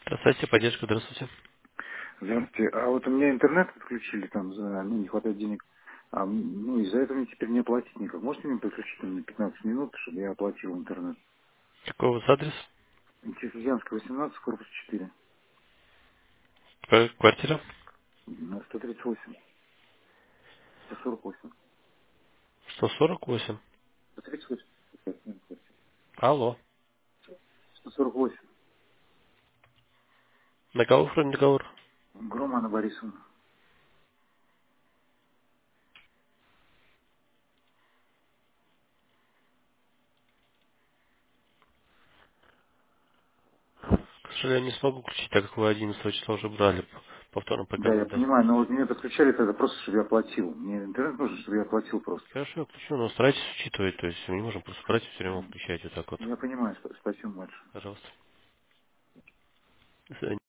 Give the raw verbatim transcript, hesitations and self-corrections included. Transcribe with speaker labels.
Speaker 1: Здравствуйте, поддержка, здравствуйте.
Speaker 2: Здравствуйте. А вот у меня интернет отключили, там, за, ну, не хватает денег. А, м, ну, из-за этого мне теперь не оплатить никак. Можете мне подключить там, на пятнадцать минут, чтобы я оплатил интернет?
Speaker 1: Какой у вас адрес?
Speaker 2: Тихоокеанская, восемнадцать, корпус четыре.
Speaker 1: Какая квартира?
Speaker 2: На сто тридцать восемь. сто сорок восемь.
Speaker 1: сто сорок восемь.
Speaker 2: сто тридцать восемь.
Speaker 1: Алло.
Speaker 2: сто сорок восемь.
Speaker 1: Договор, вроде договор.
Speaker 2: Гром Анна Борисовна.
Speaker 1: К сожалению, не смогу включить, так как вы одиннадцатого числа уже брали п- повторно по
Speaker 2: Да, я
Speaker 1: ГМД.
Speaker 2: понимаю, но вот меня подключали тогда просто, чтобы я оплатил. Мне интернет нужен, чтобы я оплатил просто.
Speaker 1: Хорошо, я включу, но старайтесь учитывать, то есть мы не можем просто брать и все время
Speaker 2: М.
Speaker 1: включать вот так вот.
Speaker 2: Я понимаю, сп- спасибо большое.
Speaker 1: Пожалуйста. До свидания.